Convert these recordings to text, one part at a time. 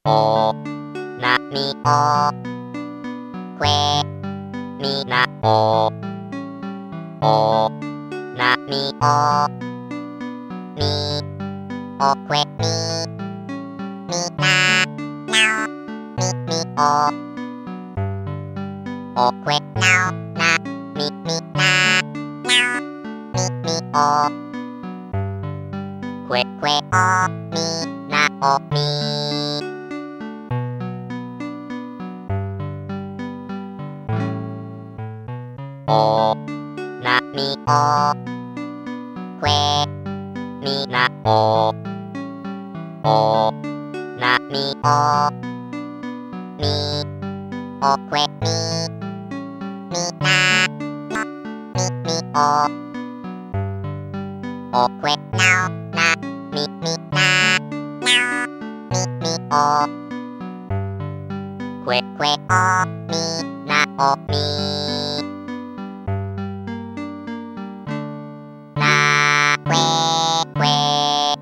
おなみおくえみなおおなみおみおくえみななおみおおくえなおなみななみおくえくえおみなおみおなみおくえみなおおなみおみおくえみなのみおおくえなおなみななみおくえくえおみなおみなくえくえ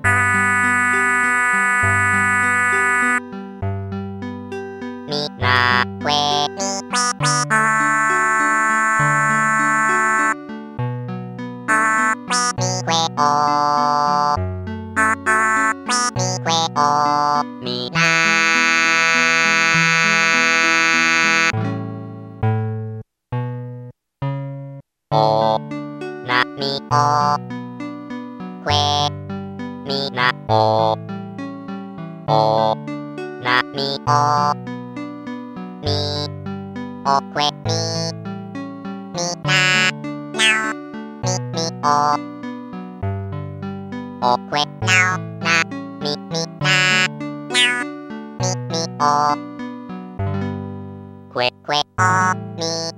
みなくえくえおくえおみなおなみおくえみなおおなみおみおくえみななおみおくえなおなみななみおくえくえおみ